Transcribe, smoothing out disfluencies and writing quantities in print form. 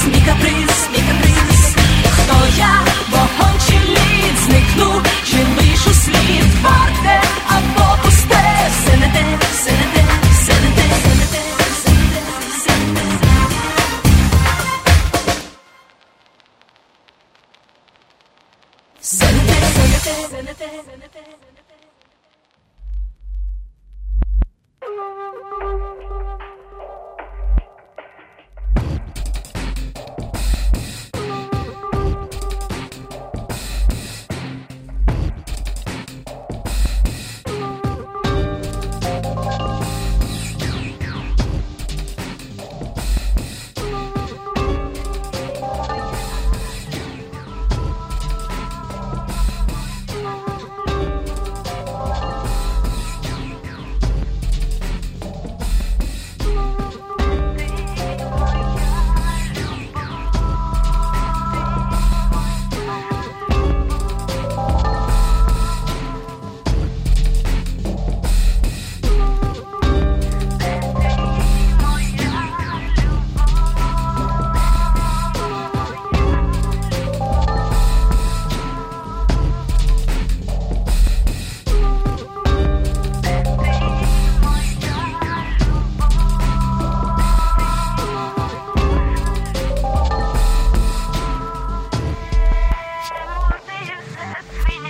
мій каприз, мій каприз. Хто я, вогонь чи лід, зникну, чи лишу слід, варте або пусте, все не те, все не те, все не те, все не те, все не те, все не те. Все не те, все не те, все не те, все не те.